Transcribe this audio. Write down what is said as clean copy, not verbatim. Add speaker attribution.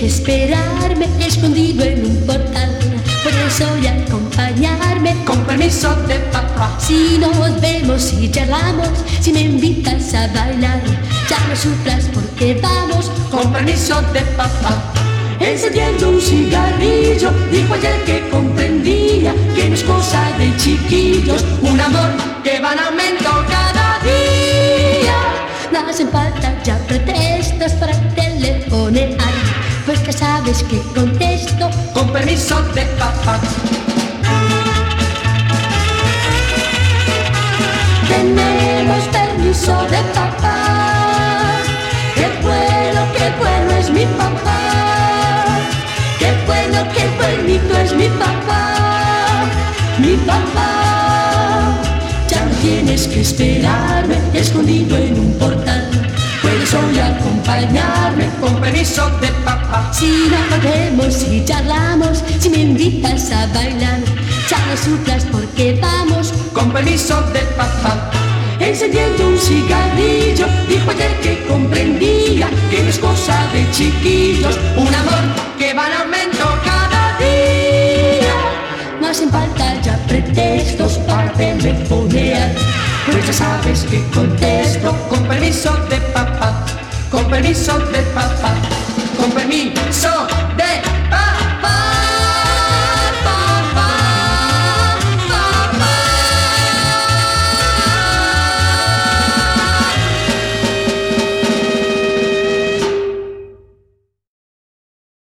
Speaker 1: que esperarme escondido en un portal. Puedes hoy acompañarme
Speaker 2: con permiso de papá.
Speaker 1: Si nos vemos y charlamos, si me invitas a bailar, ya no sufras porque vamos
Speaker 2: con permiso de papá. Encendiendo un cigarrillo, dijo ayer que comprendía que no es cosa de chiquillos, un amor que va en aumento cada día.
Speaker 1: No hacen falta ya pretextos para telefonear, pues ya sabes que contesto
Speaker 2: con permiso de papá.
Speaker 1: Tenemos permiso de papá. Qué bueno es mi papá. Qué buenito es mi papá. Mi papá. Ya no tienes que esperarme escondido en un portal. Puedes hoy acompañarme
Speaker 2: con permiso de papá.
Speaker 1: Si nos vemos y charlamos, si me invitas a bailar, ya no sufras porque vamos
Speaker 2: con permiso de papá.
Speaker 1: Encendiendo un cigarrillo, dijo ayer que comprendía que no es cosa de chiquillos,
Speaker 2: un amor que va en aumento cada día.
Speaker 1: No hacen falta ya pretextos para telefonear,
Speaker 2: pues ya sabes que contesto con permiso de papá. Con permiso de papá. Con permiso.